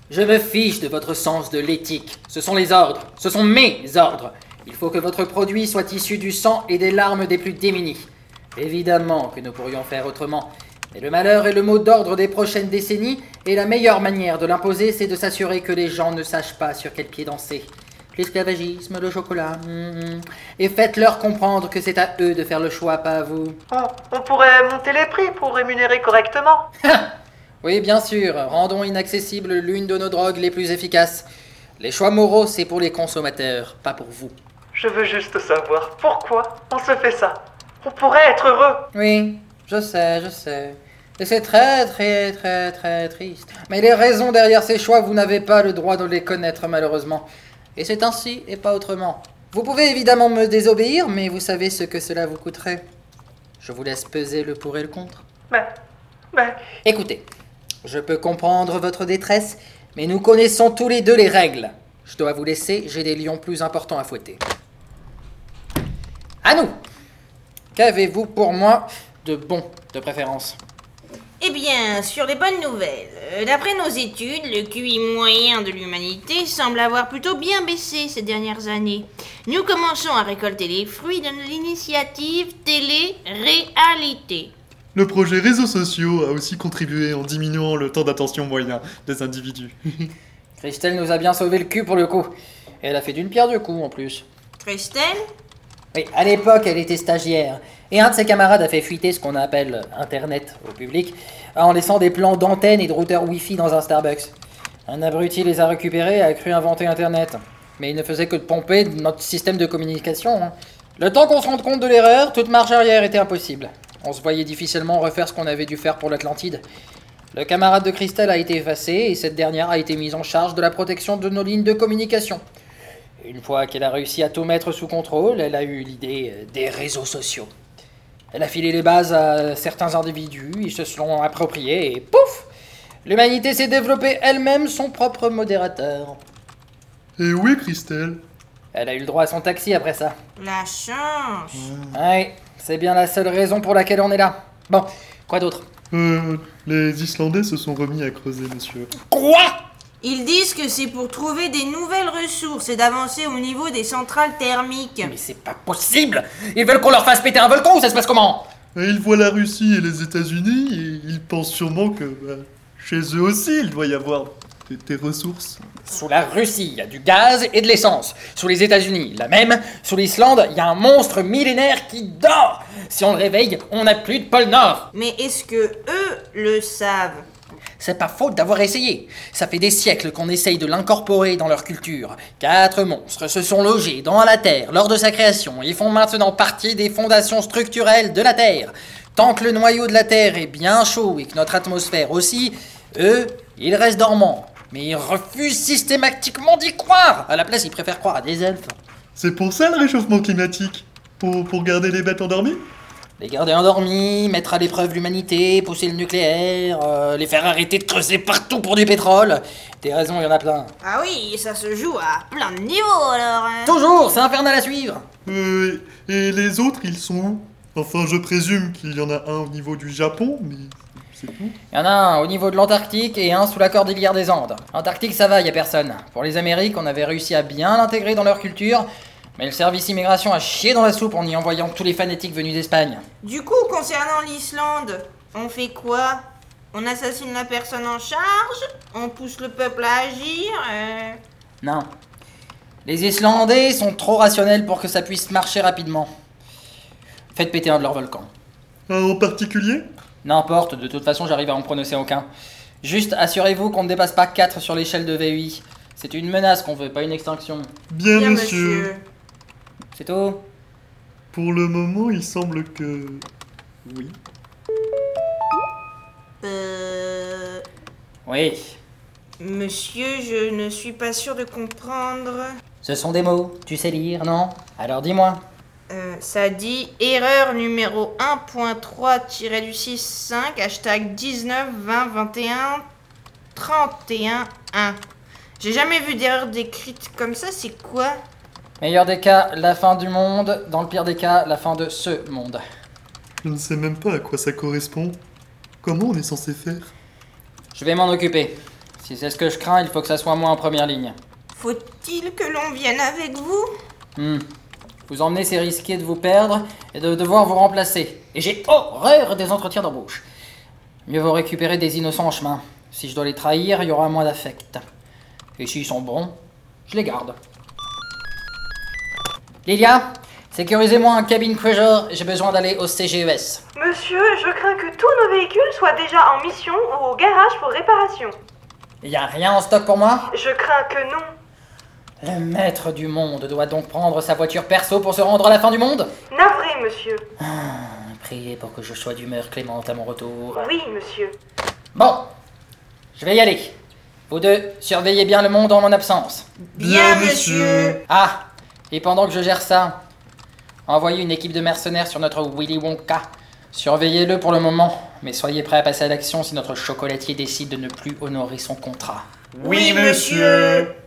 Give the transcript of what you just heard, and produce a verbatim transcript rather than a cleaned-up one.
Je me fiche de votre sens de l'éthique. Ce sont les ordres. Ce sont mes ordres. Il faut que votre produit soit issu du sang et des larmes des plus démunis. Évidemment que nous pourrions faire autrement. Mais le malheur est le mot d'ordre des prochaines décennies, et la meilleure manière de l'imposer, c'est de s'assurer que les gens ne sachent pas sur quel pied danser. L'esclavagisme, le chocolat, mm, mm. Et faites-leur comprendre que c'est à eux de faire le choix, pas à vous. On, on pourrait monter les prix pour rémunérer correctement. Oui, bien sûr, rendons inaccessible l'une de nos drogues les plus efficaces. Les choix moraux, c'est pour les consommateurs, pas pour vous. Je veux juste savoir pourquoi on se fait ça. On pourrait être heureux. Oui, je sais, je sais. Et c'est très, très, très, très triste. Mais les raisons derrière ces choix, vous n'avez pas le droit de les connaître, malheureusement. Et c'est ainsi, et pas autrement. Vous pouvez évidemment me désobéir, mais vous savez ce que cela vous coûterait. Je vous laisse peser le pour et le contre. Mais, mais... Écoutez, je peux comprendre votre détresse, mais nous connaissons tous les deux les règles. Je dois vous laisser, j'ai des lions plus importants à fouetter. À nous! Qu'avez-vous pour moi de bon, de préférence? Eh bien, sur les bonnes nouvelles, euh, d'après nos études, le Q I moyen de l'humanité semble avoir plutôt bien baissé ces dernières années. Nous commençons à récolter les fruits de l'initiative télé-réalité. Le projet réseaux sociaux a aussi contribué en diminuant le temps d'attention moyen des individus. Christelle nous a bien sauvé le cul pour le coup. Et elle a fait d'une pierre deux coups en plus. Christelle? Oui, à l'époque, elle était stagiaire. Et un de ses camarades a fait fuiter ce qu'on appelle Internet au public, en laissant des plans d'antenne et de routeur Wi-Fi dans un Starbucks. Un abruti les a récupérés et a cru inventer Internet. Mais il ne faisait que de pomper notre système de communication. Hein. Le temps qu'on se rende compte de l'erreur, toute marche arrière était impossible. On se voyait difficilement refaire ce qu'on avait dû faire pour l'Atlantide. Le camarade de Christelle a été effacé et cette dernière a été mise en charge de la protection de nos lignes de communication. Une fois qu'elle a réussi à tout mettre sous contrôle, elle a eu l'idée des réseaux sociaux. Elle a filé les bases à certains individus, ils se sont appropriés et pouf! L'humanité s'est développée elle-même son propre modérateur. Et où est Christelle? Elle a eu le droit à son taxi après ça. La chance. Ouais, c'est bien la seule raison pour laquelle on est là. Bon, quoi d'autre? Euh, les Islandais se sont remis à creuser, monsieur. Quoi? Ils disent que c'est pour trouver des nouvelles ressources et d'avancer au niveau des centrales thermiques. Mais c'est pas possible! Ils veulent qu'on leur fasse péter un volcan ou ça se passe comment? Et ils voient la Russie et les États-Unis et ils pensent sûrement que bah, chez eux aussi il doit y avoir des, des ressources. Sous la Russie, il y a du gaz et de l'essence. Sous les États-Unis, la même. Sous l'Islande, il y a un monstre millénaire qui dort. Si on le réveille, on n'a plus de pôle Nord. Mais est-ce que eux le savent? C'est pas faute d'avoir essayé. Ça fait des siècles qu'on essaye de l'incorporer dans leur culture. Quatre monstres se sont logés dans la Terre lors de sa création et font maintenant partie des fondations structurelles de la Terre. Tant que le noyau de la Terre est bien chaud et que notre atmosphère aussi, eux, ils restent dormants. Mais ils refusent systématiquement d'y croire. À la place, ils préfèrent croire à des elfes. C'est pour ça le réchauffement climatique? Pour, pour garder les bêtes endormies? Les garder endormis, mettre à l'épreuve l'humanité, pousser le nucléaire, euh, les faire arrêter de creuser partout pour du pétrole. Des raisons, il y en a plein. Ah oui, ça se joue à plein de niveaux alors. Hein. Toujours, c'est infernal à suivre. Euh, et les autres, ils sont où? Enfin, je présume qu'il y en a un au niveau du Japon, mais c'est tout. Il y en a un au niveau de l'Antarctique et un sous la cordillère des Andes. Antarctique, ça va, y a personne. Pour les Amériques, on avait réussi à bien l'intégrer dans leur culture, mais le service immigration a chié dans la soupe en y envoyant tous les fanatiques venus d'Espagne. Du coup, concernant l'Islande, on fait quoi? On assassine la personne en charge? On pousse le peuple à agir? euh... Non. Les Islandais sont trop rationnels pour que ça puisse marcher rapidement. Faites péter un de leurs volcans. Un en particulier? N'importe, de toute façon j'arrive à en prononcer aucun. Juste assurez-vous qu'on ne dépasse pas quatre sur l'échelle de V U I. C'est une menace qu'on veut, pas une extinction. Bien, Bien, monsieur. monsieur. C'est tout? Pour le moment, il semble que... Oui. Euh... Oui. Monsieur, je ne suis pas sûr de comprendre. Ce sont des mots, tu sais lire, non? Alors dis-moi. Euh, ça dit erreur numéro un point trois du six cinq, hashtag dix-neuf vingt vingt et un trente et un un. J'ai jamais vu d'erreur décrite comme ça, c'est quoi? Meilleur des cas, la fin du monde. Dans le pire des cas, la fin de ce monde. Je ne sais même pas à quoi ça correspond. Comment on est censé faire? Je vais m'en occuper. Si c'est ce que je crains, il faut que ça soit moi en première ligne. Faut-il que l'on vienne avec vous? Hmm. Vous emmener, c'est risquer de vous perdre et de devoir vous remplacer. Et j'ai horreur des entretiens d'embauche. Mieux vaut récupérer des innocents en chemin. Si je dois les trahir, il y aura moins d'affect. Et s'ils sont bons, je les garde. Lilia, sécurisez-moi un cabin cruiser, j'ai besoin d'aller au C G E S. Monsieur, je crains que tous nos véhicules soient déjà en mission ou au garage pour réparation. Y a rien en stock pour moi? Je crains que non. Le maître du monde doit donc prendre sa voiture perso pour se rendre à la fin du monde? Navré, monsieur. Priez pour que je sois d'humeur clémente à mon retour. Oui, monsieur. Bon, je vais y aller. Vous deux, surveillez bien le monde en mon absence. Bien, monsieur. Ah, et pendant que je gère ça, envoyez une équipe de mercenaires sur notre Willy Wonka. Surveillez-le pour le moment, mais soyez prêts à passer à l'action si notre chocolatier décide de ne plus honorer son contrat. Oui, monsieur.